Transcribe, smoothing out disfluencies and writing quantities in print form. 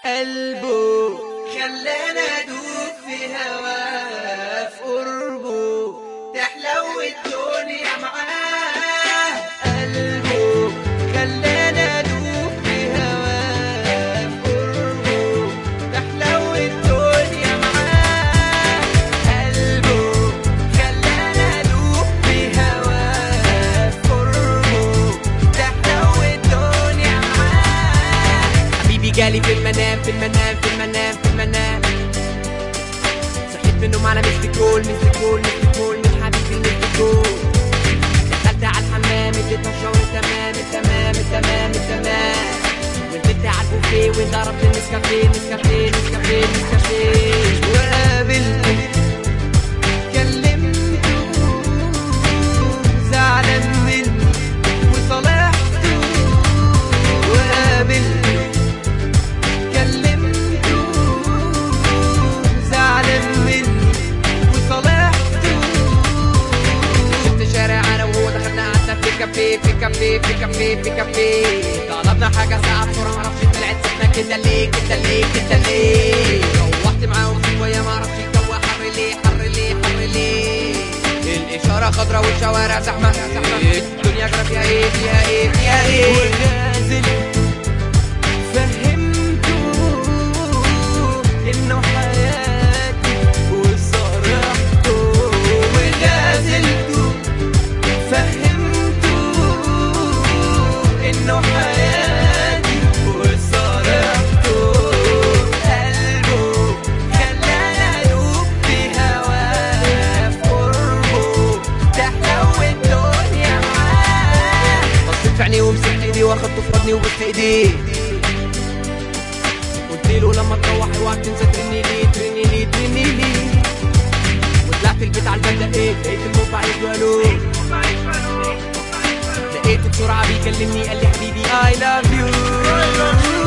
قلبه خلانا ادوب في هواه، في قربه تحلو الدنيا معاه. قلبه خلانا ادوب في هواه، في قربه تحلو الدنيا معاه. قلبه خلانا ادوب في هواه، في قربه تحلو الدنيا معاه. حبيبي جالي في المنام في المنام في المنام في المنام، صحيت من النوم على مسك كول مسك كول مسك كول من حبيبي مسك كول. دخلت على الحمام اديتها شاور تمام التمام التمام التمام، ونزلت على البوفيه وضربت النسكافيه نسكافيه نسكافيه نسكافيه. وقابلته كلمته زعلان مني وصالحته. وقابلته كلمته زعلان مني وصالحته. شفت شارع انا وهو دخلنا قعدنا في كافيه في كافيه في كافيه في كافيه، طلبنا حاجه ساعه بسرعه معرفش طلعت سخنه كده ليه كده ليه كده ليه. روحت معاهم شويه معرفش الجو حر ليه حر ليه حر ليه. الاشاره خضرا والشوارع زحمه زحمه، الدنيا جرى فيها ايه فيها ايه فيها ايه. ونازل فهمته انه حياتي وصرحته. ونازلته فهمته انه حياتي وصرحته. قلبه خلانا ادوب في هواه، في قربه تحلو الدنيا معاه. بصيت في عينيه ومسكت ايديه واخدته في حضني وبوست ايديه. قلتله لما تروح اوعك تنسى ترني ليه ترني ليه ترني ليه. وطلعت البيت على الباب لقيت الموبايل والو، لقيته بسرعة بيكلمني قال لي حبيبي I love you.